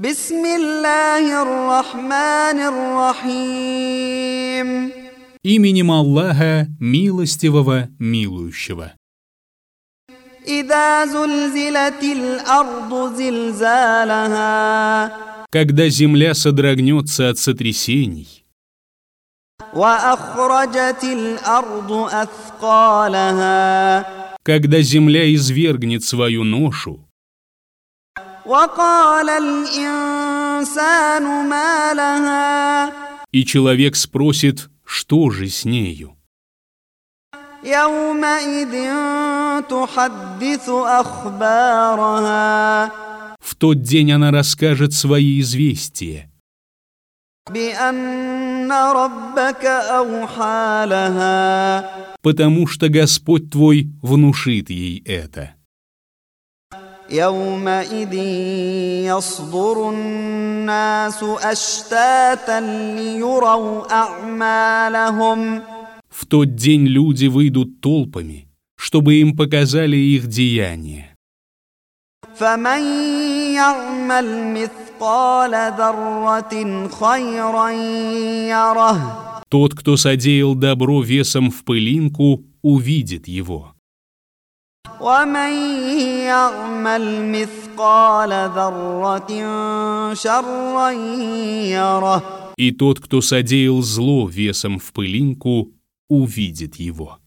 بسم الله الرحمن الرحيم. Именем Аллаха, милостивого, милующего. إذا زلزلت الأرض زلزالها. Когда земля содрогнется от сотрясений, وأخرجت الأرض أثقالها. когда земля извергнет свою ношу, وقال الإنسان ما لها. и человек спросит, что же с нею? يومئذ تحدث أخبارها. В тот день она расскажет свои известия, بأن ربك أوحى لها. потому что Господь твой внушит ей это. يومئذ يصدر الناس أشتاتا ليروا أعمالهم. В тот день люди выйдут толпами, чтобы им показали их деяния. فمن يعمل مثقال ذرة خيرا يره. Тот, кто содеял добро весом в пылинку, увидит его. ومن يعمل مثقال ذرة شرا يره. И тот, кто содеял зло весом в пылинку, увидит его.